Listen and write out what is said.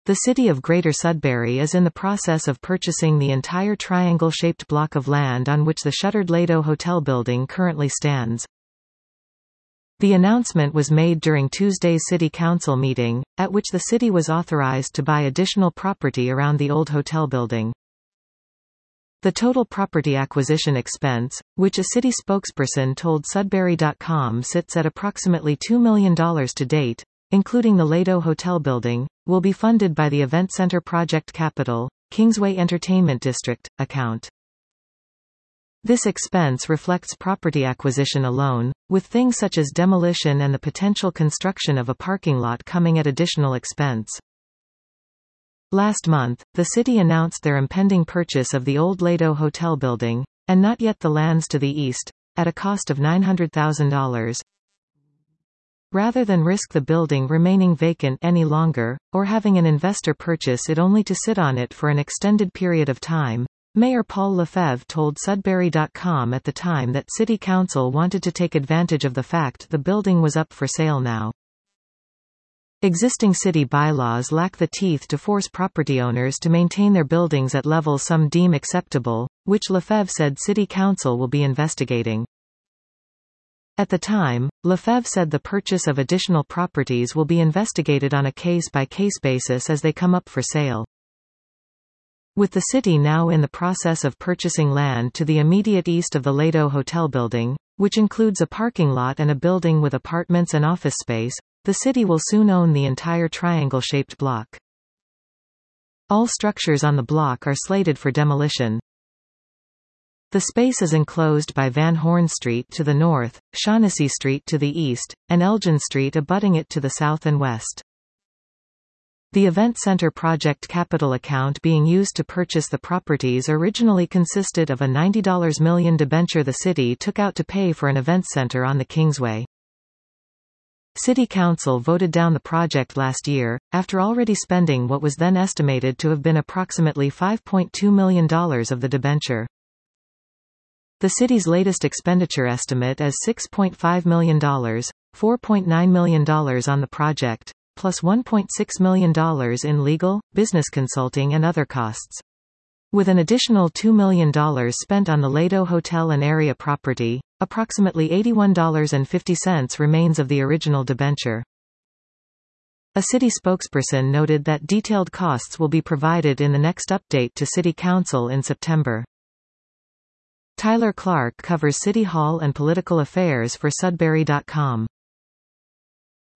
The city of Greater Sudbury is in the process of purchasing the entire triangle-shaped block of land on which the shuttered Lado Hotel building currently stands. The announcement was made during Tuesday's City Council meeting, at which the city was authorized to buy additional property around the old hotel building. The total property acquisition expense, which a city spokesperson told Sudbury.com sits at approximately $2 million to date, including the Lado Hotel building, will be funded by the Event Center Project Capital, Kingsway Entertainment District, account. This expense reflects property acquisition alone, with things such as demolition and the potential construction of a parking lot coming at additional expense. Last month, the city announced their impending purchase of the old Lado Hotel building, and not yet the lands to the east, at a cost of $900,000. Rather than risk the building remaining vacant any longer, or having an investor purchase it only to sit on it for an extended period of time, Mayor Paul Lefebvre told Sudbury.com at the time that City Council wanted to take advantage of the fact the building was up for sale now. Existing city bylaws lack the teeth to force property owners to maintain their buildings at levels some deem acceptable, which Lefebvre said City Council will be investigating. At the time, Lefebvre said the purchase of additional properties will be investigated on a case-by-case basis as they come up for sale. With the city now in the process of purchasing land to the immediate east of the Lado Hotel building, which includes a parking lot and a building with apartments and office space, the city will soon own the entire triangle-shaped block. All structures on the block are slated for demolition. The space is enclosed by Van Horn Street to the north, Shaughnessy Street to the east, and Elgin Street abutting it to the south and west. The Event Center Project Capital account being used to purchase the properties originally consisted of a $90 million debenture the city took out to pay for an event center on the Kingsway. City Council voted down the project last year, after already spending what was then estimated to have been approximately $5.2 million of the debenture. The city's latest expenditure estimate is $6.5 million, $4.9 million on the project, plus $1.6 million in legal, business consulting and other costs. With an additional $2 million spent on the Lado Hotel and area property, approximately $81.50 remains of the original debenture. A city spokesperson noted that detailed costs will be provided in the next update to City Council in September. Tyler Clark covers City Hall and political affairs for Sudbury.com.